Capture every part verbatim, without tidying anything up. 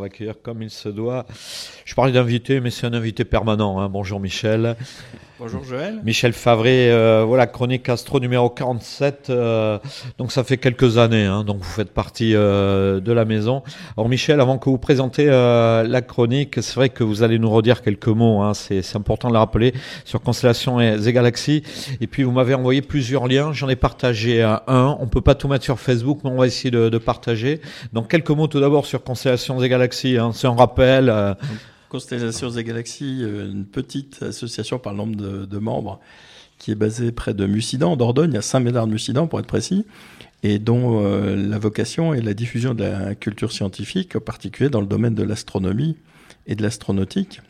l'accueillir comme il se doit. Je parlais d'invité, mais c'est un invité permanent. Hein. Bonjour Michel. Bonjour Joël. Michel Favret, euh, voilà, Chronique Astro numéro quarante-sept. Euh, donc ça fait quelques années, hein, donc vous faites partie euh, de la maison. Alors Michel, avant que vous présentez euh, la chronique, c'est vrai que vous allez nous redire quelques mots. Hein, c'est, c'est important de le rappeler sur Constellations et, et Galaxies. Et puis vous m'avez envoyé plusieurs liens. J'en ai partagé un. On peut pas tout mettre sur Facebook, mais on va essayer de, de partager. Donc quelques mots tout d'abord sur Constellations et Galaxies. Hein, c'est un rappel. Euh, Constellations et Galaxies, une petite association par le nombre de, de membres qui est basée près de Mussidan, en Dordogne, à Saint-Médard-de-Mussidan pour être précis, et dont euh, la vocation est la diffusion de la culture scientifique, en particulier dans le domaine de l'astronomie et de l'astronautique.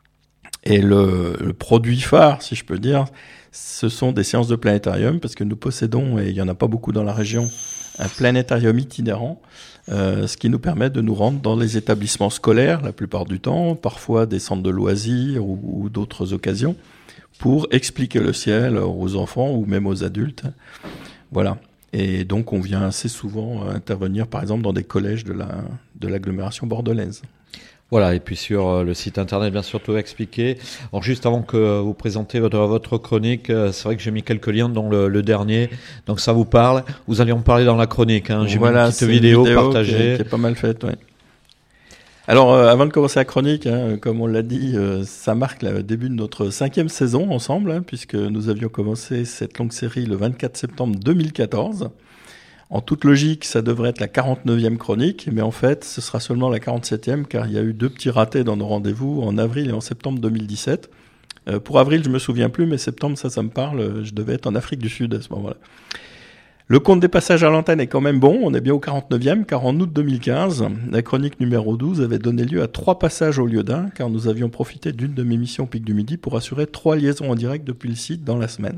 Et le, le produit phare, si je peux dire, ce sont des séances de planétarium, parce que nous possédons, et il n'y en a pas beaucoup dans la région, un planétarium itinérant, Euh, ce qui nous permet de nous rendre dans les établissements scolaires la plupart du temps, parfois des centres de loisirs ou, ou d'autres occasions, pour expliquer le ciel aux enfants ou même aux adultes. Voilà. Et donc on vient assez souvent intervenir par exemple dans des collèges de, la, de l'agglomération bordelaise. Voilà, et puis sur le site internet, bien sûr, tout expliqué. Alors, juste avant que vous présentez votre, votre chronique, c'est vrai que j'ai mis quelques liens, dont le, le dernier. Donc, ça vous parle. Vous allez en parler dans la chronique. Hein. J'ai voilà, mis une petite vidéo, une vidéo partagée. Qui est, qui est pas mal faite, ouais. Alors, euh, avant de commencer la chronique, hein, comme on l'a dit, euh, ça marque le début de notre cinquième saison ensemble, hein, puisque nous avions commencé cette longue série le vingt-quatre septembre deux mille quatorze. En toute logique, ça devrait être la quarante-neuvième chronique, mais en fait, ce sera seulement la quarante-septième, car il y a eu deux petits ratés dans nos rendez-vous en avril et en septembre deux mille dix-sept. Euh, pour avril, je me souviens plus, mais septembre, ça, ça me parle. Je devais être en Afrique du Sud à ce moment-là. Le compte des passages à l'antenne est quand même bon. On est bien au quarante-neuvième, car en août deux mille quinze, la chronique numéro douze avait donné lieu à trois passages au lieu d'un, car nous avions profité d'une de mes missions au Pic du Midi pour assurer trois liaisons en direct depuis le site dans la semaine.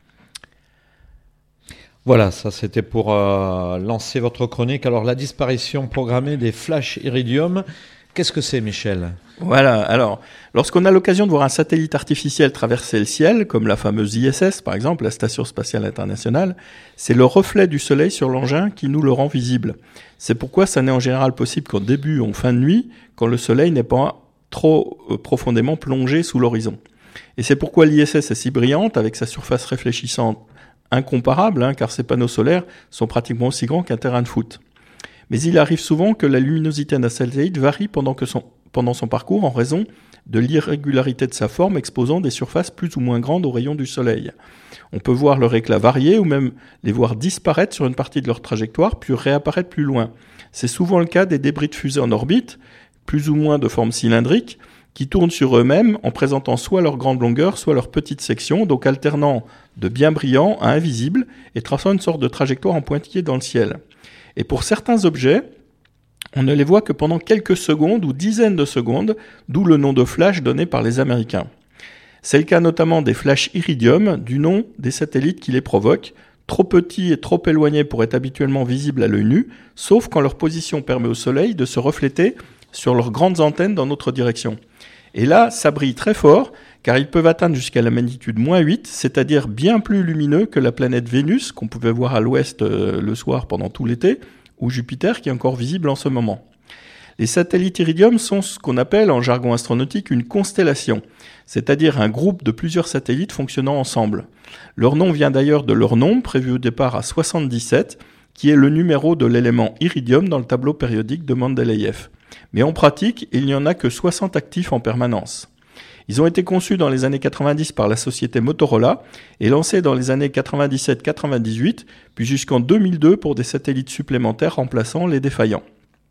Voilà, ça c'était pour euh, lancer votre chronique. Alors, la disparition programmée des flashs Iridium, qu'est-ce que c'est, Michel ? Voilà, alors, lorsqu'on a l'occasion de voir un satellite artificiel traverser le ciel, comme la fameuse I S S par exemple, la Station Spatiale Internationale, c'est le reflet du Soleil sur l'engin qui nous le rend visible. C'est pourquoi ça n'est en général possible qu'en début ou en fin de nuit, quand le Soleil n'est pas trop euh, profondément plongé sous l'horizon. Et c'est pourquoi l'I S S est si brillante, avec sa surface réfléchissante incomparable, hein, car ces panneaux solaires sont pratiquement aussi grands qu'un terrain de foot. Mais il arrive souvent que la luminosité d'un satellite varie pendant, que son, pendant son parcours en raison de l'irrégularité de sa forme exposant des surfaces plus ou moins grandes aux rayons du Soleil. On peut voir leur éclat varier ou même les voir disparaître sur une partie de leur trajectoire puis réapparaître plus loin. C'est souvent le cas des débris de fusées en orbite, plus ou moins de forme cylindrique, qui tournent sur eux-mêmes en présentant soit leur grande longueur, soit leur petite section, donc alternant de bien brillant à invisible et traçant une sorte de trajectoire en pointillé dans le ciel. Et pour certains objets, on ne les voit que pendant quelques secondes ou dizaines de secondes, d'où le nom de flash donné par les Américains. C'est le cas notamment des flashs Iridium, du nom des satellites qui les provoquent, trop petits et trop éloignés pour être habituellement visibles à l'œil nu, sauf quand leur position permet au Soleil de se refléter sur leurs grandes antennes dans notre direction. Et là, ça brille très fort, car ils peuvent atteindre jusqu'à la magnitude moins huit, c'est-à-dire bien plus lumineux que la planète Vénus, qu'on pouvait voir à l'ouest euh, le soir pendant tout l'été, ou Jupiter, qui est encore visible en ce moment. Les satellites Iridium sont ce qu'on appelle en jargon astronautique une constellation, c'est-à-dire un groupe de plusieurs satellites fonctionnant ensemble. Leur nom vient d'ailleurs de leur nombre, prévu au départ à soixante-dix-sept, qui est le numéro de l'élément Iridium dans le tableau périodique de Mendeleïev. Mais en pratique, il n'y en a que soixante actifs en permanence. Ils ont été conçus dans les années quatre-vingt-dix par la société Motorola et lancés dans les années quatre-vingt-dix-sept quatre-vingt-dix-huit, puis jusqu'en deux mille deux pour des satellites supplémentaires remplaçant les défaillants.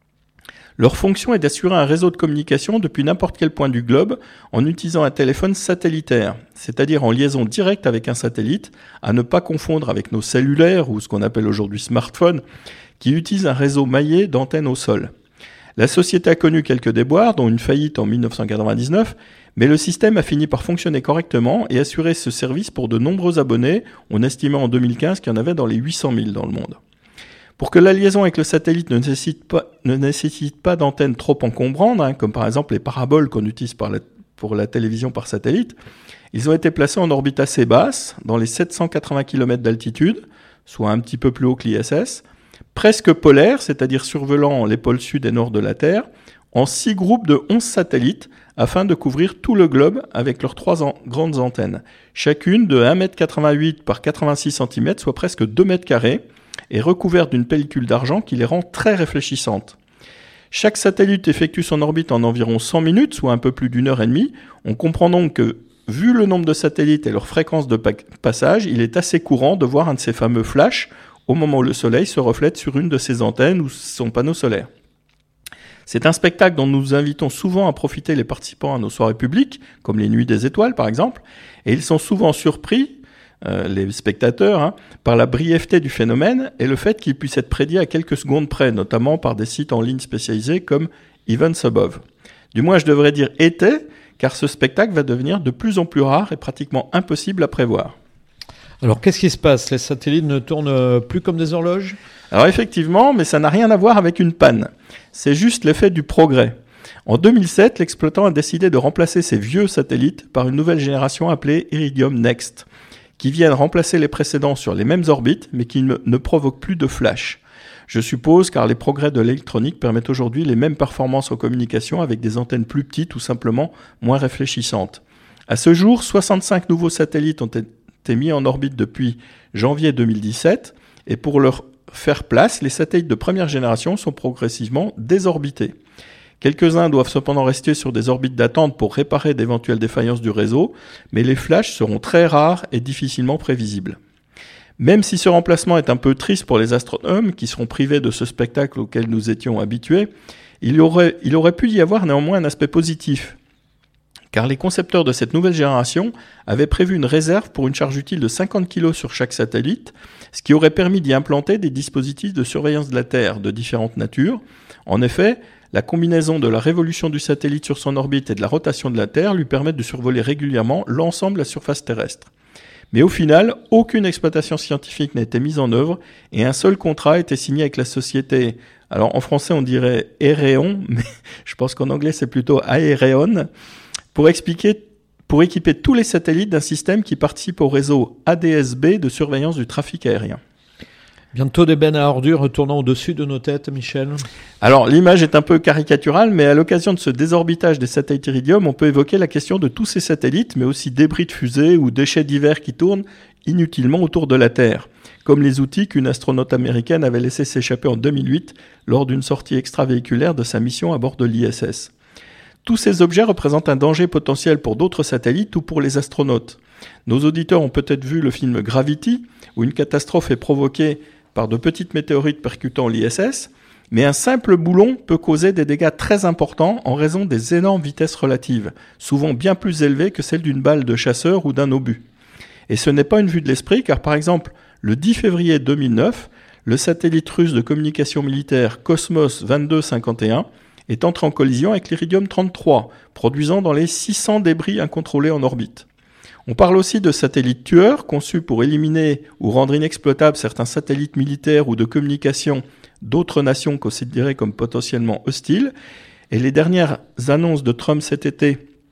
Leur fonction est d'assurer un réseau de communication depuis n'importe quel point du globe en utilisant un téléphone satellitaire, c'est-à-dire en liaison directe avec un satellite, à ne pas confondre avec nos cellulaires ou ce qu'on appelle aujourd'hui smartphones, qui utilisent un réseau maillé d'antennes au sol. La société a connu quelques déboires, dont une faillite en dix-neuf cent quatre-vingt-dix-neuf, mais le système a fini par fonctionner correctement et assurer ce service pour de nombreux abonnés. On estimait en deux mille quinze qu'il y en avait dans les huit cent mille dans le monde. Pour que la liaison avec le satellite ne nécessite pas, ne nécessite pas d'antennes trop encombrantes, hein, comme par exemple les paraboles qu'on utilise par la, pour la télévision par satellite, ils ont été placés en orbite assez basse, dans les sept cent quatre-vingts kilomètres d'altitude, soit un petit peu plus haut que l'I S S, presque polaire, c'est-à-dire survolant les pôles sud et nord de la Terre, en six groupes de onze satellites afin de couvrir tout le globe avec leurs trois an- grandes antennes, chacune de un mètre quatre-vingt-huit par quatre-vingt-six centimètres, soit presque deux mètres carrés, et recouverte d'une pellicule d'argent qui les rend très réfléchissantes. Chaque satellite effectue son orbite en environ cent minutes, soit un peu plus d'une heure et demie. On comprend donc que, vu le nombre de satellites et leur fréquence de pa- passage, il est assez courant de voir un de ces fameux flashs au moment où le Soleil se reflète sur une de ses antennes ou son panneau solaire. C'est un spectacle dont nous invitons souvent à profiter les participants à nos soirées publiques, comme les Nuits des Étoiles par exemple, et ils sont souvent surpris, euh, les spectateurs, hein, par la brièveté du phénomène et le fait qu'il puisse être prédit à quelques secondes près, notamment par des sites en ligne spécialisés comme Events Above. Du moins, je devrais dire était, car ce spectacle va devenir de plus en plus rare et pratiquement impossible à prévoir. Alors, qu'est-ce qui se passe? Les satellites ne tournent plus comme des horloges? Alors effectivement, mais ça n'a rien à voir avec une panne. C'est juste l'effet du progrès. En deux mille sept, l'exploitant a décidé de remplacer ses vieux satellites par une nouvelle génération appelée Iridium Next, qui viennent remplacer les précédents sur les mêmes orbites, mais qui ne, ne provoquent plus de flash. Je suppose car les progrès de l'électronique permettent aujourd'hui les mêmes performances en communication avec des antennes plus petites ou simplement moins réfléchissantes. À ce jour, soixante-cinq nouveaux satellites ont été mis en orbite depuis janvier deux mille dix-sept, et pour leur faire place, les satellites de première génération sont progressivement désorbités. Quelques-uns doivent cependant rester sur des orbites d'attente pour réparer d'éventuelles défaillances du réseau, mais les flashs seront très rares et difficilement prévisibles. Même si ce remplacement est un peu triste pour les astronomes qui seront privés de ce spectacle auquel nous étions habitués, il aurait, il aurait pu y avoir néanmoins un aspect positif. Car les concepteurs de cette nouvelle génération avaient prévu une réserve pour une charge utile de cinquante kilos sur chaque satellite, ce qui aurait permis d'y implanter des dispositifs de surveillance de la Terre de différentes natures. En effet, la combinaison de la révolution du satellite sur son orbite et de la rotation de la Terre lui permettent de survoler régulièrement l'ensemble de la surface terrestre. Mais au final, aucune exploitation scientifique n'a été mise en œuvre et un seul contrat a été signé avec la société, alors en français on dirait Aereon, mais je pense qu'en anglais c'est plutôt Aereon, pour expliquer pour équiper tous les satellites d'un système qui participe au réseau A D S B de surveillance du trafic aérien. Bientôt des bennes à ordures tournant au-dessus de nos têtes, Michel. Alors, l'image est un peu caricaturale, mais à l'occasion de ce désorbitage des satellites Iridium, on peut évoquer la question de tous ces satellites, mais aussi débris de fusées ou déchets divers qui tournent inutilement autour de la Terre, comme les outils qu'une astronaute américaine avait laissé s'échapper en deux mille huit lors d'une sortie extravéhiculaire de sa mission à bord de l'I S S. Tous ces objets représentent un danger potentiel pour d'autres satellites ou pour les astronautes. Nos auditeurs ont peut-être vu le film Gravity, où une catastrophe est provoquée par de petites météorites percutant l'I S S, mais un simple boulon peut causer des dégâts très importants en raison des énormes vitesses relatives, souvent bien plus élevées que celles d'une balle de chasseur ou d'un obus. Et ce n'est pas une vue de l'esprit, car par exemple, le dix février deux mille neuf, le satellite russe de communication militaire Cosmos vingt-deux cinquante et un est entré en collision avec l'Iridium trente-trois, produisant dans les six cents débris incontrôlés en orbite. On parle aussi de satellites tueurs, conçus pour éliminer ou rendre inexploitables certains satellites militaires ou de communication d'autres nations considérées comme potentiellement hostiles. Et les dernières annonces de Trump cet été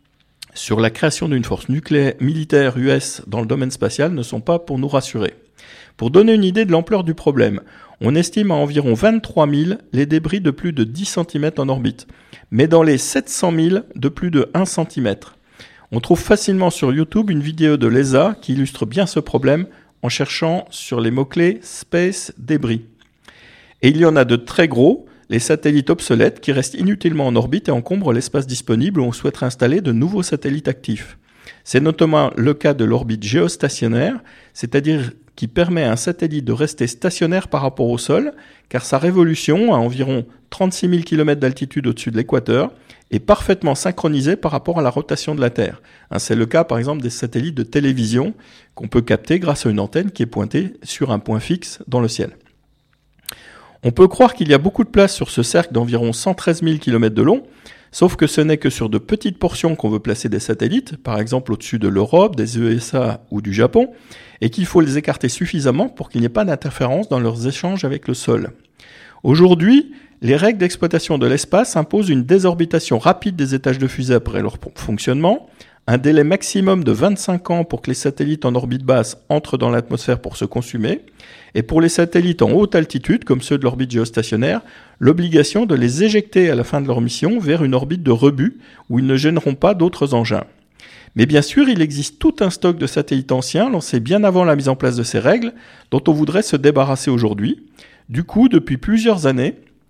sur la création d'une force nucléaire militaire U S dans le domaine spatial ne sont pas pour nous rassurer. Pour donner une idée de l'ampleur du problème, on estime à environ vingt-trois mille les débris de plus de dix centimètres en orbite, mais dans les sept cent mille de plus de un centimètre. On trouve facilement sur YouTube une vidéo de l'E S A qui illustre bien ce problème en cherchant sur les mots-clés « Space Débris ». Et il y en a de très gros, les satellites obsolètes qui restent inutilement en orbite et encombrent l'espace disponible où on souhaiterait installer de nouveaux satellites actifs. C'est notamment le cas de l'orbite géostationnaire, c'est-à-dire qui permet à un satellite de rester stationnaire par rapport au sol, car sa révolution, à environ trente-six mille kilomètres d'altitude au-dessus de l'équateur, est parfaitement synchronisée par rapport à la rotation de la Terre. C'est le cas par exemple des satellites de télévision qu'on peut capter grâce à une antenne qui est pointée sur un point fixe dans le ciel. On peut croire qu'il y a beaucoup de place sur ce cercle d'environ cent treize mille kilomètres de long, sauf que ce n'est que sur de petites portions qu'on veut placer des satellites, par exemple au-dessus de l'Europe, des U S A ou du Japon, et qu'il faut les écarter suffisamment pour qu'il n'y ait pas d'interférence dans leurs échanges avec le sol. Aujourd'hui, les règles d'exploitation de l'espace imposent une désorbitation rapide des étages de fusée après leur fonctionnement, un délai maximum de vingt-cinq ans pour que les satellites en orbite basse entrent dans l'atmosphère pour se consumer, et pour les satellites en haute altitude, comme ceux de l'orbite géostationnaire, l'obligation de les éjecter à la fin de leur mission vers une orbite de rebut, où ils ne gêneront pas d'autres engins. Mais bien sûr, il existe tout un stock de satellites anciens lancés bien avant la mise en place de ces règles, dont on voudrait se débarrasser aujourd'hui. Du coup, depuis plusieurs années,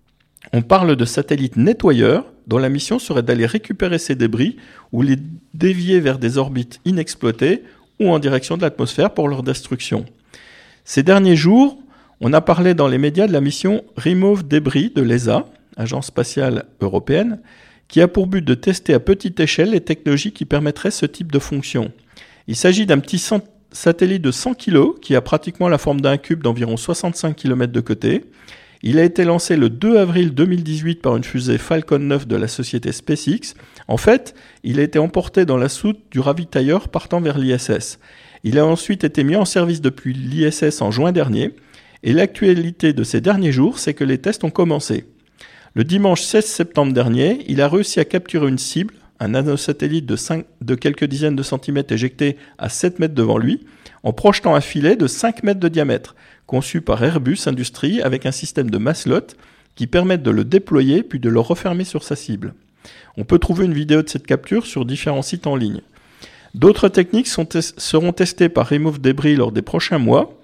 on parle de satellites nettoyeurs, dont la mission serait d'aller récupérer ces débris ou les dévier vers des orbites inexploitées ou en direction de l'atmosphère pour leur destruction. Ces derniers jours, on a parlé dans les médias de la mission Remove Debris de l'E S A, Agence spatiale européenne, qui a pour but de tester à petite échelle les technologies qui permettraient ce type de fonction. Il s'agit d'un petit satellite de cent kilos qui a pratiquement la forme d'un cube d'environ soixante-cinq kilomètres de côté. Il a été lancé le deux avril deux mille dix-huit par une fusée Falcon neuf de la société SpaceX. En fait, il a été emporté dans la soute du ravitailleur partant vers l'I S S. Il a ensuite été mis en service depuis l'I S S en juin dernier. Et l'actualité de ces derniers jours, c'est que les tests ont commencé. Le dimanche seize septembre dernier, il a réussi à capturer une cible, un nanosatellite de, cinq, de quelques dizaines de centimètres éjecté à sept mètres devant lui, en projetant un filet de cinq mètres de diamètre, conçu par Airbus Industries avec un système de maslotte qui permettent de le déployer puis de le refermer sur sa cible. On peut trouver une vidéo de cette capture sur différents sites en ligne. D'autres techniques sont tes- seront testées par Remove Debris lors des prochains mois.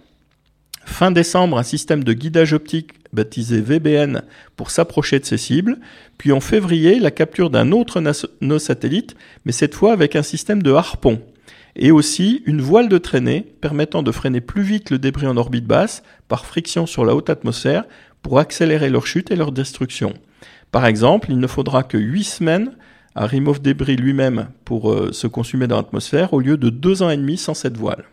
Fin décembre, un système de guidage optique baptisé V B N pour s'approcher de ses cibles. Puis en février, la capture d'un autre nanosatellite, mais cette fois avec un système de harpon. Et aussi une voile de traînée permettant de freiner plus vite le débris en orbite basse par friction sur la haute atmosphère pour accélérer leur chute et leur destruction. Par exemple, il ne faudra que huit semaines à Remove Debris lui-même pour euh, se consumer dans l'atmosphère au lieu de deux ans et demi sans cette voile.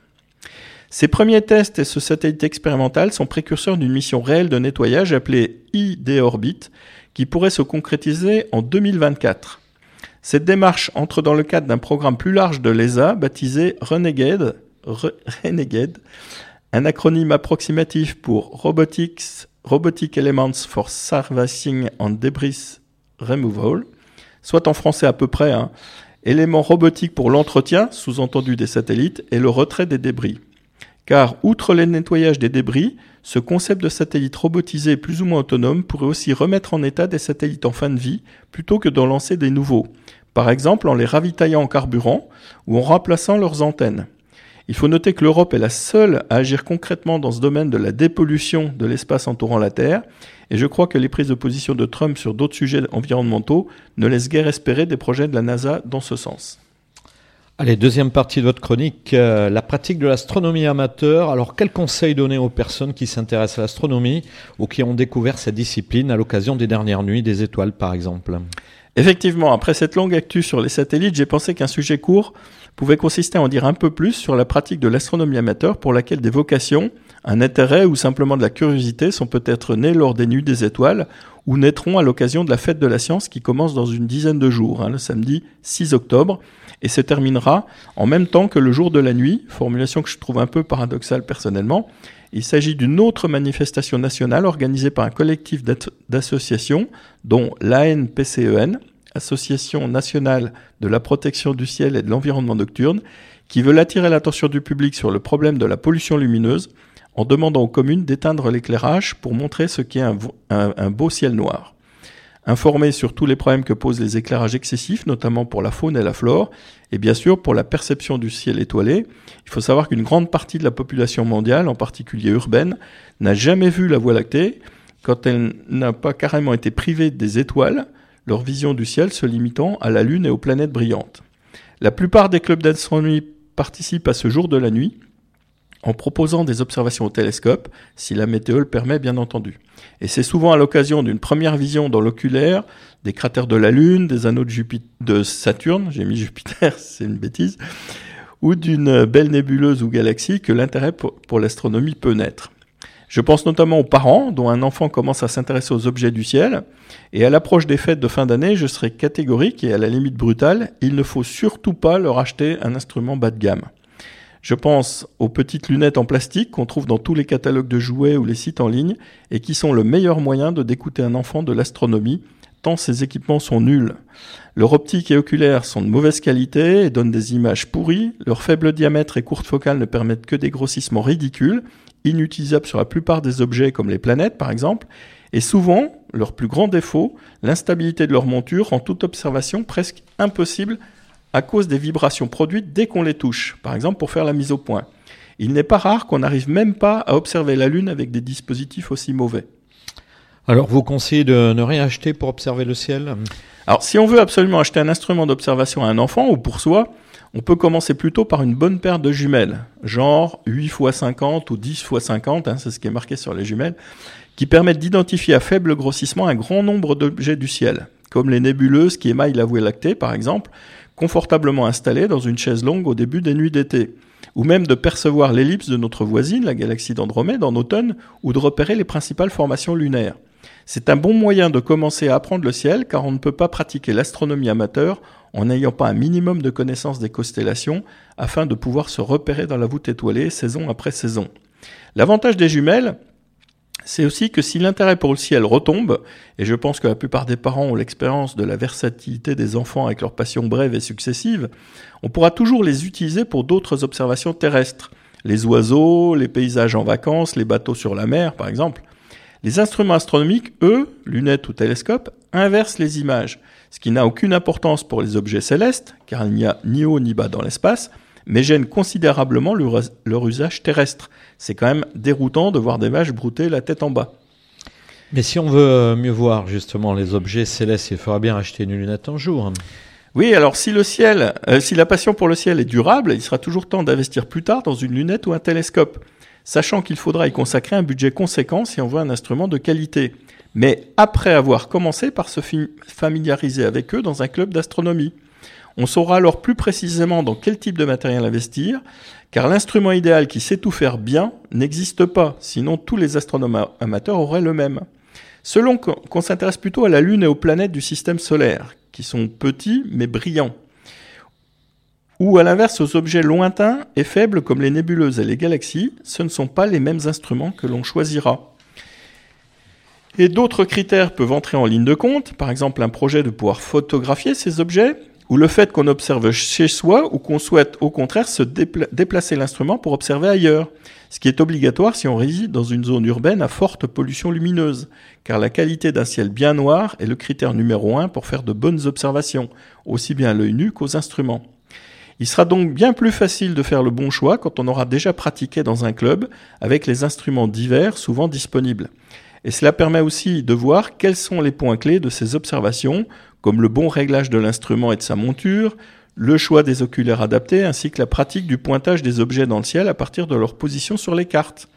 Ces premiers tests et ce satellite expérimental sont précurseurs d'une mission réelle de nettoyage appelée I D-Orbit qui pourrait se concrétiser en deux mille vingt-quatre. Cette démarche entre dans le cadre d'un programme plus large de l'E S A baptisé Renegade, Re, Renegade, un acronyme approximatif pour Robotics, Robotic Elements for Servicing and Debris Removal, soit en français à peu près, hein, éléments robotiques pour l'entretien, sous-entendu des satellites, et le retrait des débris. Car, outre le nettoyage des débris, ce concept de satellite robotisé plus ou moins autonome pourrait aussi remettre en état des satellites en fin de vie plutôt que d'en lancer des nouveaux. Par exemple en les ravitaillant en carburant ou en remplaçant leurs antennes. Il faut noter que l'Europe est la seule à agir concrètement dans ce domaine de la dépollution de l'espace entourant la Terre, et je crois que les prises de position de Trump sur d'autres sujets environnementaux ne laissent guère espérer des projets de la NASA dans ce sens. Allez, deuxième partie de votre chronique, euh, la pratique de l'astronomie amateur. Alors, quels conseils donner aux personnes qui s'intéressent à l'astronomie ou qui ont découvert cette discipline à l'occasion des dernières nuits des étoiles, par exemple ? Effectivement, après cette longue actu sur les satellites, j'ai pensé qu'un sujet court pouvait consister à en dire un peu plus sur la pratique de l'astronomie amateur pour laquelle des vocations, un intérêt ou simplement de la curiosité sont peut-être nées lors des nuits des étoiles ou naîtront à l'occasion de la fête de la science qui commence dans une dizaine de jours, hein, le samedi six octobre, et se terminera en même temps que le jour de la nuit, formulation que je trouve un peu paradoxale personnellement. Il s'agit d'une autre manifestation nationale organisée par un collectif d'associations, dont l'A N P C E N, Association nationale de la protection du ciel et de l'environnement nocturne, qui veut attirer l'attention du public sur le problème de la pollution lumineuse en demandant aux communes d'éteindre l'éclairage pour montrer ce qu'est un, un, un beau ciel noir. Informer sur tous les problèmes que posent les éclairages excessifs, notamment pour la faune et la flore, et bien sûr pour la perception du ciel étoilé. Il faut savoir qu'une grande partie de la population mondiale, en particulier urbaine, n'a jamais vu la Voie lactée, quand elle n'a pas carrément été privée des étoiles, leur vision du ciel se limitant à la Lune et aux planètes brillantes. La plupart des clubs d'astronomie participent à ce jour de la nuit, en proposant des observations au télescope, si la météo le permet bien entendu. Et c'est souvent à l'occasion d'une première vision dans l'oculaire, des cratères de la Lune, des anneaux de, Jupiter, de Saturne, j'ai mis Jupiter, c'est une bêtise, ou d'une belle nébuleuse ou galaxie que l'intérêt pour, pour l'astronomie peut naître. Je pense notamment aux parents dont un enfant commence à s'intéresser aux objets du ciel, et à l'approche des fêtes de fin d'année, je serai catégorique et à la limite brutale, il ne faut surtout pas leur acheter un instrument bas de gamme. Je pense aux petites lunettes en plastique qu'on trouve dans tous les catalogues de jouets ou les sites en ligne et qui sont le meilleur moyen de d'écouter un enfant de l'astronomie, tant ces équipements sont nuls. Leur optique et oculaire sont de mauvaise qualité et donnent des images pourries. Leur faible diamètre et courte focale ne permettent que des grossissements ridicules, inutilisables sur la plupart des objets comme les planètes par exemple. Et souvent, leur plus grand défaut, l'instabilité de leur monture rend toute observation presque impossible à cause des vibrations produites dès qu'on les touche, par exemple pour faire la mise au point. Il n'est pas rare qu'on n'arrive même pas à observer la Lune avec des dispositifs aussi mauvais. Alors, vous conseillez de ne rien acheter pour observer le ciel ? Alors, si on veut absolument acheter un instrument d'observation à un enfant ou pour soi, on peut commencer plutôt par une bonne paire de jumelles, genre huit fois cinquante ou dix fois cinquante, hein, c'est ce qui est marqué sur les jumelles, qui permettent d'identifier à faible grossissement un grand nombre d'objets du ciel, comme les nébuleuses qui émaillent la Voie lactée, par exemple, confortablement installées dans une chaise longue au début des nuits d'été, ou même de percevoir l'ellipse de notre voisine, la galaxie d'Andromède, en automne, ou de repérer les principales formations lunaires. C'est un bon moyen de commencer à apprendre le ciel, car on ne peut pas pratiquer l'astronomie amateur en n'ayant pas un minimum de connaissance des constellations, afin de pouvoir se repérer dans la voûte étoilée saison après saison. L'avantage des jumelles, c'est aussi que si l'intérêt pour le ciel retombe, et je pense que la plupart des parents ont l'expérience de la versatilité des enfants avec leurs passions brèves et successives, on pourra toujours les utiliser pour d'autres observations terrestres. Les oiseaux, les paysages en vacances, les bateaux sur la mer, par exemple. Les instruments astronomiques, eux, lunettes ou télescopes, inversent les images, ce qui n'a aucune importance pour les objets célestes, car il n'y a ni haut ni bas dans l'espace, mais gêne considérablement leur usage terrestre. C'est quand même déroutant de voir des vaches brouter la tête en bas. Mais si on veut mieux voir justement les objets célestes, il faudra bien acheter une lunette un jour. Oui, alors si le ciel, euh, si la passion pour le ciel est durable, il sera toujours temps d'investir plus tard dans une lunette ou un télescope, sachant qu'il faudra y consacrer un budget conséquent si on veut un instrument de qualité. Mais après avoir commencé par se familiariser avec eux dans un club d'astronomie. On saura alors plus précisément dans quel type de matériel investir, car l'instrument idéal qui sait tout faire bien n'existe pas, sinon tous les astronomes amateurs auraient le même. Selon qu'on s'intéresse plutôt à la Lune et aux planètes du système solaire, qui sont petits mais brillants, ou à l'inverse aux objets lointains et faibles comme les nébuleuses et les galaxies, ce ne sont pas les mêmes instruments que l'on choisira. Et d'autres critères peuvent entrer en ligne de compte, par exemple un projet de pouvoir photographier ces objets, ou le fait qu'on observe chez soi ou qu'on souhaite au contraire se dépla- déplacer l'instrument pour observer ailleurs, ce qui est obligatoire si on réside dans une zone urbaine à forte pollution lumineuse, car la qualité d'un ciel bien noir est le critère numéro un pour faire de bonnes observations, aussi bien à l'œil nu qu'aux instruments. Il sera donc bien plus facile de faire le bon choix quand on aura déjà pratiqué dans un club avec les instruments divers souvent disponibles. Et cela permet aussi de voir quels sont les points clés de ces observations, comme le bon réglage de l'instrument et de sa monture, le choix des oculaires adaptés, ainsi que la pratique du pointage des objets dans le ciel à partir de leur position sur les cartes.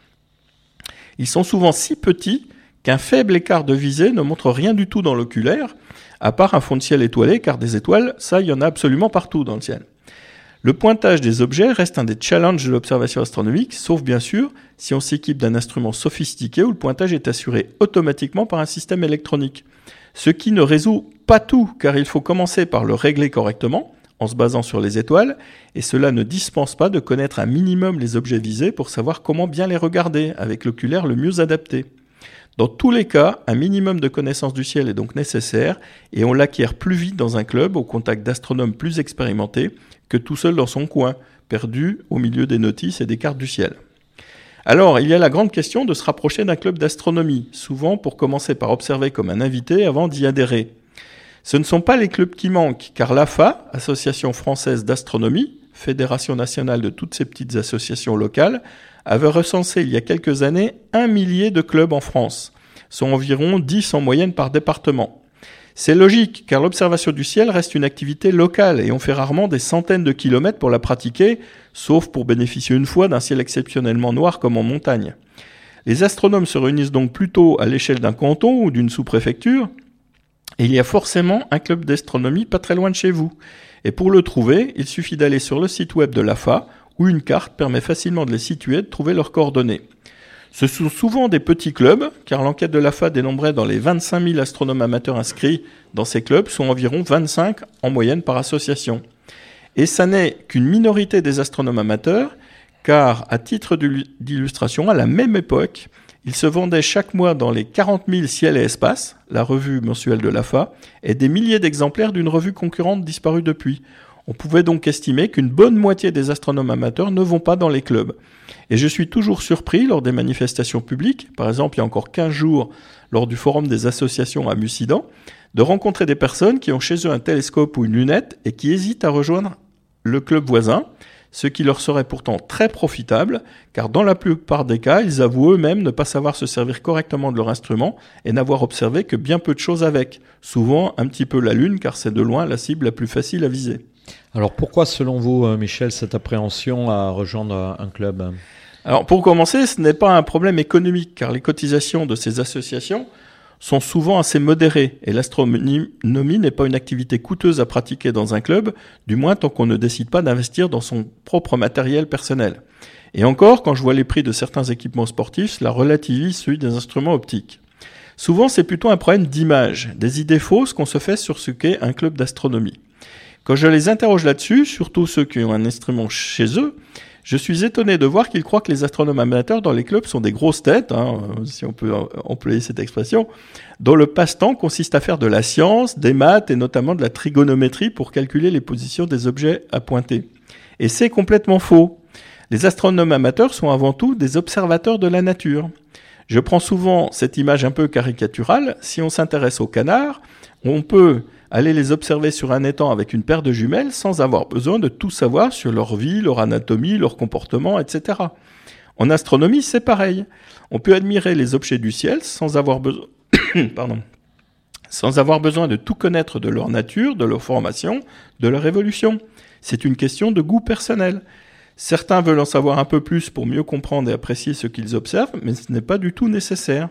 Ils sont souvent si petits qu'un faible écart de visée ne montre rien du tout dans l'oculaire, à part un fond de ciel étoilé, car des étoiles, ça, il y en a absolument partout dans le ciel. Le pointage des objets reste un des challenges de l'observation astronomique, sauf bien sûr si on s'équipe d'un instrument sophistiqué où le pointage est assuré automatiquement par un système électronique. Ce qui ne résout pas tout, car il faut commencer par le régler correctement, en se basant sur les étoiles, et cela ne dispense pas de connaître un minimum les objets visés pour savoir comment bien les regarder, avec l'oculaire le mieux adapté. Dans tous les cas, un minimum de connaissance du ciel est donc nécessaire, et on l'acquiert plus vite dans un club au contact d'astronomes plus expérimentés que tout seul dans son coin, perdu au milieu des notices et des cartes du ciel. Alors, il y a la grande question de se rapprocher d'un club d'astronomie, souvent pour commencer par observer comme un invité avant d'y adhérer. Ce ne sont pas les clubs qui manquent, car l'A F A, Association française d'astronomie, fédération nationale de toutes ces petites associations locales, avait recensé il y a quelques années un millier de clubs en France, soit environ dix en moyenne par département. C'est logique, car l'observation du ciel reste une activité locale et on fait rarement des centaines de kilomètres pour la pratiquer, sauf pour bénéficier une fois d'un ciel exceptionnellement noir comme en montagne. Les astronomes se réunissent donc plutôt à l'échelle d'un canton ou d'une sous-préfecture, et il y a forcément un club d'astronomie pas très loin de chez vous. Et pour le trouver, il suffit d'aller sur le site web de l'A F A, où une carte permet facilement de les situer et de trouver leurs coordonnées. Ce sont souvent des petits clubs, car l'enquête de l'A F A dénombrait dans les vingt-cinq mille astronomes amateurs inscrits dans ces clubs, soit environ vingt-cinq en moyenne par association. Et ça n'est qu'une minorité des astronomes amateurs, car à titre d'illustration, à la même époque, Il se vendait chaque mois dans les quarante mille Ciel et Espace, la revue mensuelle de l'A F A, et des milliers d'exemplaires d'une revue concurrente disparue depuis. On pouvait donc estimer qu'une bonne moitié des astronomes amateurs ne vont pas dans les clubs. Et je suis toujours surpris lors des manifestations publiques, par exemple il y a encore quinze jours lors du forum des associations à Mussidan, de rencontrer des personnes qui ont chez eux un télescope ou une lunette et qui hésitent à rejoindre le club voisin, ce qui leur serait pourtant très profitable, car dans la plupart des cas, ils avouent eux-mêmes ne pas savoir se servir correctement de leur instrument et n'avoir observé que bien peu de choses avec, souvent un petit peu la Lune, car c'est de loin la cible la plus facile à viser. Alors pourquoi, selon vous, Michel, cette appréhension à rejoindre un club ? Alors pour commencer, ce n'est pas un problème économique, car les cotisations de ces associations sont souvent assez modérées, et l'astronomie n'est pas une activité coûteuse à pratiquer dans un club, du moins tant qu'on ne décide pas d'investir dans son propre matériel personnel. Et encore, quand je vois les prix de certains équipements sportifs, cela relativise celui des instruments optiques. Souvent, c'est plutôt un problème d'image, des idées fausses qu'on se fait sur ce qu'est un club d'astronomie. Quand je les interroge là-dessus, surtout ceux qui ont un instrument chez eux, je suis étonné de voir qu'ils croient que les astronomes amateurs dans les clubs sont des grosses têtes, hein, si on peut employer cette expression, dont le passe-temps consiste à faire de la science, des maths et notamment de la trigonométrie pour calculer les positions des objets à pointer. Et c'est complètement faux. Les astronomes amateurs sont avant tout des observateurs de la nature. Je prends souvent cette image un peu caricaturale. Si on s'intéresse aux canards, on peut aller les observer sur un étang avec une paire de jumelles sans avoir besoin de tout savoir sur leur vie, leur anatomie, leur comportement, et cetera. En astronomie, c'est pareil. On peut admirer les objets du ciel sans avoir besoin, pardon, sans avoir besoin de tout connaître de leur nature, de leur formation, de leur évolution. C'est une question de goût personnel. Certains veulent en savoir un peu plus pour mieux comprendre et apprécier ce qu'ils observent, mais ce n'est pas du tout nécessaire.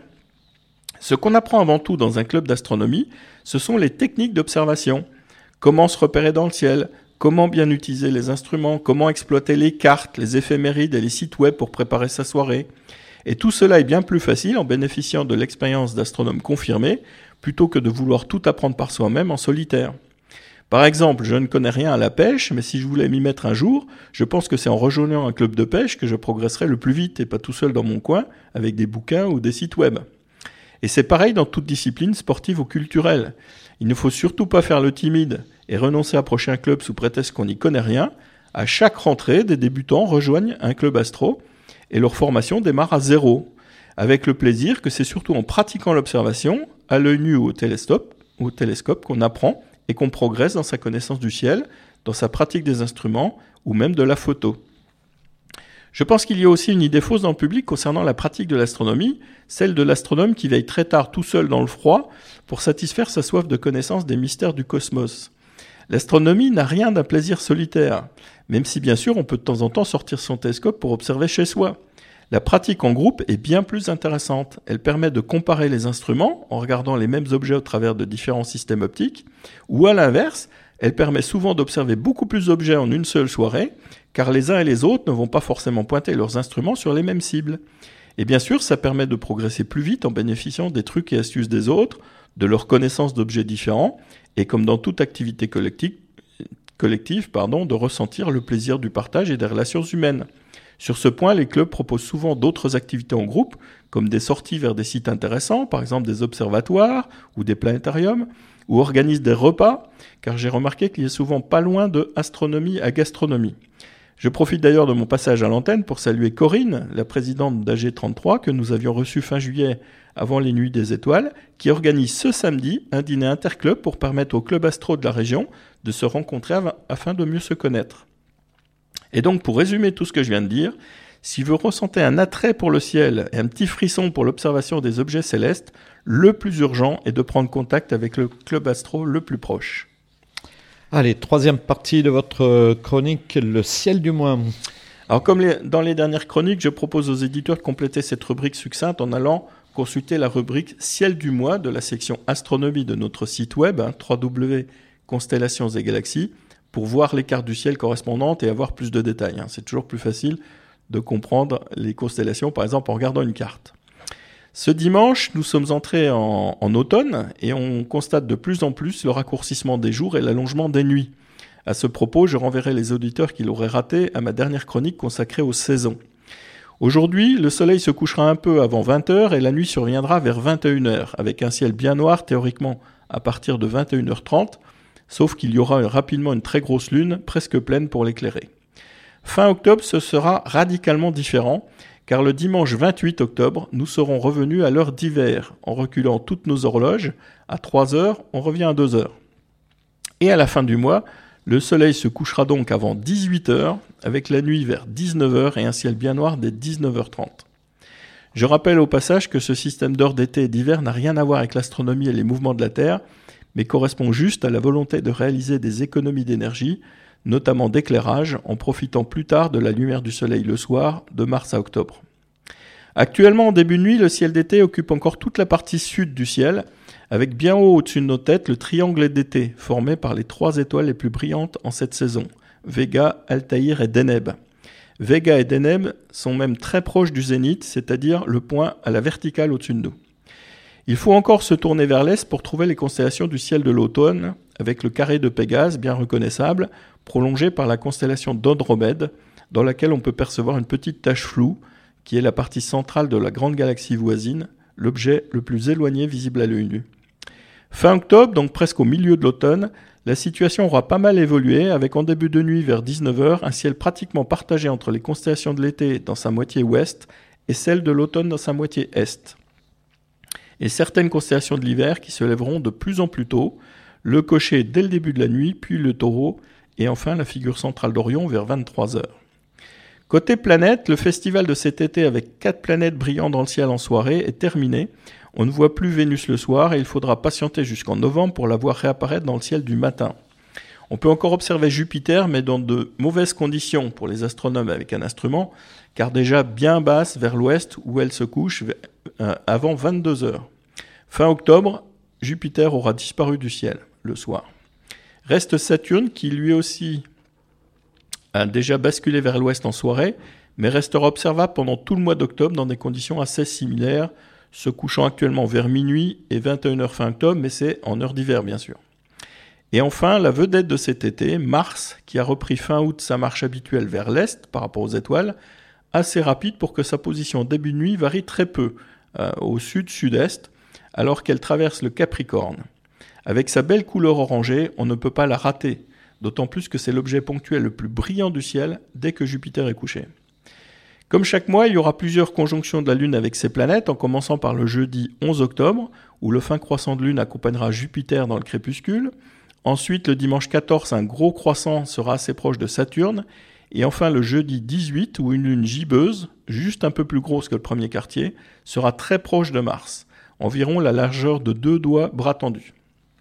Ce qu'on apprend avant tout dans un club d'astronomie, ce sont les techniques d'observation. Comment se repérer dans le ciel, comment bien utiliser les instruments, comment exploiter les cartes, les éphémérides et les sites web pour préparer sa soirée. Et tout cela est bien plus facile en bénéficiant de l'expérience d'astronomes confirmés, plutôt que de vouloir tout apprendre par soi-même en solitaire. Par exemple, je ne connais rien à la pêche, mais si je voulais m'y mettre un jour, je pense que c'est en rejoignant un club de pêche que je progresserai le plus vite et pas tout seul dans mon coin avec des bouquins ou des sites web. Et c'est pareil dans toute discipline sportive ou culturelle. Il ne faut surtout pas faire le timide et renoncer à approcher un club sous prétexte qu'on n'y connaît rien. À chaque rentrée, des débutants rejoignent un club astro et leur formation démarre à zéro, avec le plaisir que c'est surtout en pratiquant l'observation, à l'œil nu ou au télescope, au télescope qu'on apprend et qu'on progresse dans sa connaissance du ciel, dans sa pratique des instruments ou même de la photo. Je pense qu'il y a aussi une idée fausse dans le public concernant la pratique de l'astronomie, celle de l'astronome qui veille très tard tout seul dans le froid pour satisfaire sa soif de connaissance des mystères du cosmos. L'astronomie n'a rien d'un plaisir solitaire, même si bien sûr on peut de temps en temps sortir son télescope pour observer chez soi. La pratique en groupe est bien plus intéressante. Elle permet de comparer les instruments en regardant les mêmes objets au travers de différents systèmes optiques, ou à l'inverse, elle permet souvent d'observer beaucoup plus d'objets en une seule soirée, car les uns et les autres ne vont pas forcément pointer leurs instruments sur les mêmes cibles. Et bien sûr, ça permet de progresser plus vite en bénéficiant des trucs et astuces des autres, de leur connaissance d'objets différents, et comme dans toute activité collective, collective pardon, de ressentir le plaisir du partage et des relations humaines. Sur ce point, les clubs proposent souvent d'autres activités en groupe, comme des sorties vers des sites intéressants, par exemple des observatoires ou des planétariums, ou organisent des repas, car j'ai remarqué qu'il y a souvent pas loin de astronomie à gastronomie. Je profite d'ailleurs de mon passage à l'antenne pour saluer Corinne, la présidente d'A G trente-trois, que nous avions reçue fin juillet avant les Nuits des Étoiles, qui organise ce samedi un dîner interclub pour permettre aux clubs astro de la région de se rencontrer afin de mieux se connaître. Et donc, pour résumer tout ce que je viens de dire, si vous ressentez un attrait pour le ciel et un petit frisson pour l'observation des objets célestes, le plus urgent est de prendre contact avec le club astro le plus proche. Allez, troisième partie de votre chronique, le ciel du mois. Alors, comme les, dans les dernières chroniques, je propose aux éditeurs de compléter cette rubrique succincte en allant consulter la rubrique ciel du mois de la section astronomie de notre site web, hein, w w w point constellations et galaxies, pour voir les cartes du ciel correspondantes et avoir plus de détails. Hein. C'est toujours plus facile de comprendre les constellations, par exemple, en regardant une carte. Ce dimanche, nous sommes entrés en, en automne et on constate de plus en plus le raccourcissement des jours et l'allongement des nuits. À ce propos, je renverrai les auditeurs qui l'auraient raté à ma dernière chronique consacrée aux saisons. Aujourd'hui, le soleil se couchera un peu avant vingt heures et la nuit surviendra vers vingt et une heures, avec un ciel bien noir théoriquement à partir de vingt et une heures trente, sauf qu'il y aura rapidement une très grosse lune, presque pleine pour l'éclairer. Fin octobre, ce sera radicalement différent, car le dimanche vingt-huit octobre, nous serons revenus à l'heure d'hiver. En reculant toutes nos horloges, à trois heures, on revient à deux heures. Et à la fin du mois, le soleil se couchera donc avant dix-huit heures, avec la nuit vers dix-neuf heures et un ciel bien noir dès dix-neuf heures trente. Je rappelle au passage que ce système d'heures d'été et d'hiver n'a rien à voir avec l'astronomie et les mouvements de la Terre, mais correspond juste à la volonté de réaliser des économies d'énergie, notamment d'éclairage, en profitant plus tard de la lumière du soleil le soir, de mars à octobre. Actuellement, en début de nuit, le ciel d'été occupe encore toute la partie sud du ciel, avec bien haut au-dessus de nos têtes le triangle d'été, formé par les trois étoiles les plus brillantes en cette saison, Vega, Altaïr et Deneb. Vega et Deneb sont même très proches du zénith, c'est-à-dire le point à la verticale au-dessus de nous. Il faut encore se tourner vers l'est pour trouver les constellations du ciel de l'automne, avec le carré de Pégase, bien reconnaissable, prolongé par la constellation d'Andromède, dans laquelle on peut percevoir une petite tache floue, qui est la partie centrale de la grande galaxie voisine, l'objet le plus éloigné visible à l'œil nu. Fin octobre, donc presque au milieu de l'automne, la situation aura pas mal évolué, avec en début de nuit vers dix-neuf heures, un ciel pratiquement partagé entre les constellations de l'été dans sa moitié ouest et celle de l'automne dans sa moitié est. Et certaines constellations de l'hiver qui se lèveront de plus en plus tôt, le Cocher dès le début de la nuit, puis le Taureau, et enfin la figure centrale d'Orion vers vingt-trois heures. Côté planète, le festival de cet été avec quatre planètes brillant dans le ciel en soirée est terminé. On ne voit plus Vénus le soir et il faudra patienter jusqu'en novembre pour la voir réapparaître dans le ciel du matin. On peut encore observer Jupiter, mais dans de mauvaises conditions pour les astronomes avec un instrument, car déjà bien basse vers l'ouest où elle se couche avant vingt-deux heures. Fin octobre, Jupiter aura disparu du ciel le soir. Reste Saturne qui lui aussi a déjà basculé vers l'ouest en soirée, mais restera observable pendant tout le mois d'octobre dans des conditions assez similaires, se couchant actuellement vers minuit et vingt et une heures fin octobre, mais c'est en heure d'hiver bien sûr. Et enfin, la vedette de cet été, Mars, qui a repris fin août sa marche habituelle vers l'est par rapport aux étoiles, assez rapide pour que sa position au début de nuit varie très peu, euh, au sud-sud-est, alors qu'elle traverse le Capricorne. Avec sa belle couleur orangée, on ne peut pas la rater, d'autant plus que c'est l'objet ponctuel le plus brillant du ciel dès que Jupiter est couché. Comme chaque mois, il y aura plusieurs conjonctions de la Lune avec ses planètes, en commençant par le jeudi onze octobre, où le fin croissant de Lune accompagnera Jupiter dans le crépuscule. Ensuite, le dimanche quatorze, un gros croissant sera assez proche de Saturne. Et enfin, le jeudi dix-huit, où une Lune gibbeuse, juste un peu plus grosse que le premier quartier, sera très proche de Mars, environ la largeur de deux doigts bras tendus.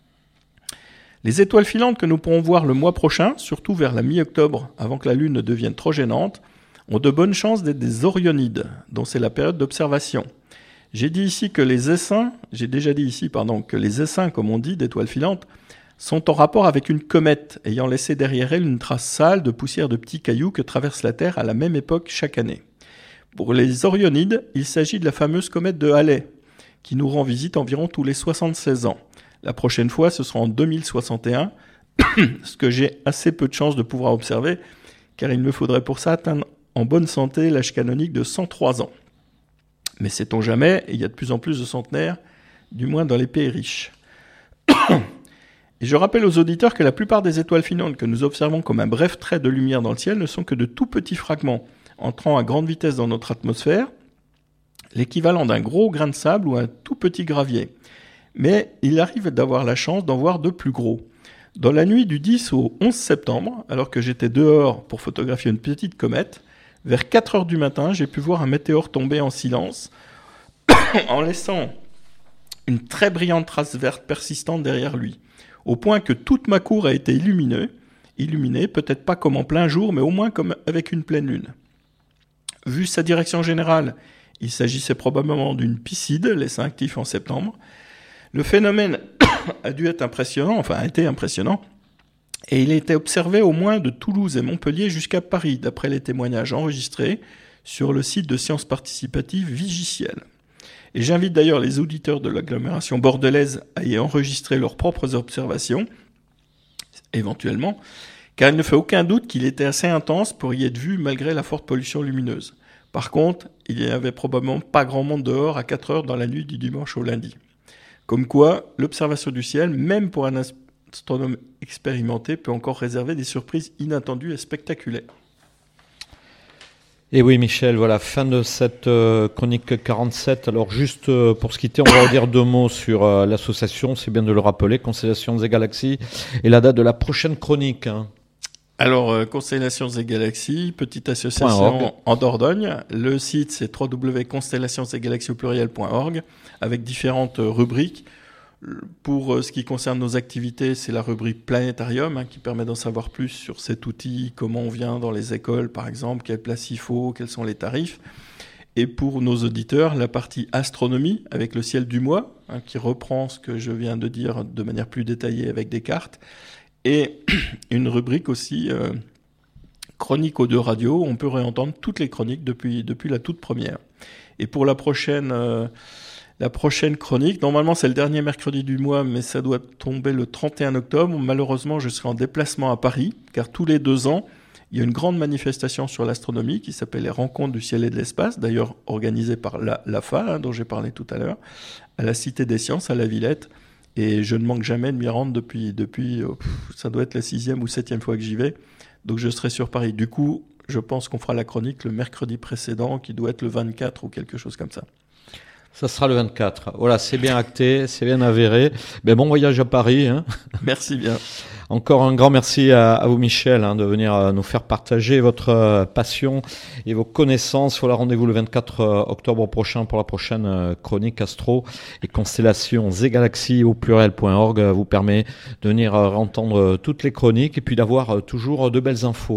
Les étoiles filantes que nous pourrons voir le mois prochain, surtout vers la mi-octobre, avant que la Lune ne devienne trop gênante, ont de bonnes chances d'être des Orionides, dont c'est la période d'observation. J'ai dit ici que les essaims, j'ai déjà dit ici, pardon, que les essaims, comme on dit, d'étoiles filantes, sont en rapport avec une comète, ayant laissé derrière elle une trace sale de poussière de petits cailloux que traverse la Terre à la même époque chaque année. Pour les Orionides, il s'agit de la fameuse comète de Halley, qui nous rend visite environ tous les soixante-seize ans. La prochaine fois, ce sera en deux mille soixante et un, ce que j'ai assez peu de chance de pouvoir observer, car il me faudrait pour ça atteindre en bonne santé l'âge canonique de cent trois ans. Mais sait-on jamais, et il y a de plus en plus de centenaires, du moins dans les pays riches. Et je rappelle aux auditeurs que la plupart des étoiles filantes que nous observons comme un bref trait de lumière dans le ciel ne sont que de tout petits fragments, entrant à grande vitesse dans notre atmosphère, l'équivalent d'un gros grain de sable ou un tout petit gravier. Mais il arrive d'avoir la chance d'en voir de plus gros. Dans la nuit du dix au onze septembre, alors que j'étais dehors pour photographier une petite comète, vers quatre heures du matin, j'ai pu voir un météore tomber en silence, en laissant une très brillante trace verte persistante derrière lui, au point que toute ma cour a été illuminée, illuminée, peut-être pas comme en plein jour, mais au moins comme avec une pleine lune. Vu sa direction générale, il s'agissait probablement d'une Piscide, laissé actif en septembre. Le phénomène a dû être impressionnant, enfin a été impressionnant, et il a été observé au moins de Toulouse et Montpellier jusqu'à Paris, d'après les témoignages enregistrés sur le site de sciences participatives Vigiciel. Et j'invite d'ailleurs les auditeurs de l'agglomération bordelaise à y enregistrer leurs propres observations, éventuellement, car il ne fait aucun doute qu'il était assez intense pour y être vu malgré la forte pollution lumineuse. Par contre, il n'y avait probablement pas grand monde dehors à quatre heures dans la nuit du dimanche au lundi. Comme quoi, l'observation du ciel, même pour un astronome expérimenté, peut encore réserver des surprises inattendues et spectaculaires. Et oui, Michel, voilà, fin de cette euh, chronique quarante-sept. Alors, juste euh, pour se quitter, on va redire deux mots sur euh, l'association, c'est bien de le rappeler, Constellations et Galaxies, et la date de la prochaine chronique. Hein. Alors, euh, Constellations et Galaxies, petite association en Dordogne. Le site, c'est w w w point constellations et galaxies au pluriel point org, avec différentes euh, rubriques. Pour euh, ce qui concerne nos activités, c'est la rubrique Planétarium, hein, qui permet d'en savoir plus sur cet outil, comment on vient dans les écoles, par exemple, quelle place il faut, quels sont les tarifs. Et pour nos auditeurs, la partie Astronomie, avec le ciel du mois, hein, qui reprend ce que je viens de dire de manière plus détaillée avec des cartes. Et une rubrique aussi, euh, Chronique aux deux radios, on peut réentendre toutes les chroniques depuis, depuis la toute première. Et pour la prochaine... Euh, La prochaine chronique, normalement c'est le dernier mercredi du mois, mais ça doit tomber le trente et un octobre. Malheureusement, je serai en déplacement à Paris, car tous les deux ans, il y a une grande manifestation sur l'astronomie qui s'appelle les Rencontres du ciel et de l'espace, d'ailleurs organisée par la, l'A F A, hein, dont j'ai parlé tout à l'heure, à la Cité des Sciences, à la Villette. Et je ne manque jamais de m'y rendre depuis, depuis oh, pff, ça doit être la sixième ou septième fois que j'y vais. Donc je serai sur Paris. Du coup, je pense qu'on fera la chronique le mercredi précédent, qui doit être le vingt-quatre ou quelque chose comme ça. Ça sera le vingt-quatre. Voilà, c'est bien acté, c'est bien avéré. Ben, bon voyage à Paris. Hein. Merci bien. Encore un grand merci à, à vous, Michel, hein, de venir euh, nous faire partager votre euh, passion et vos connaissances. Voilà, rendez-vous le vingt-quatre octobre prochain pour la prochaine euh, chronique Astro et Constellations et Galaxies au pluriel point org. Euh, vous permet de venir euh, entendre euh, toutes les chroniques et puis d'avoir euh, toujours euh, de belles infos.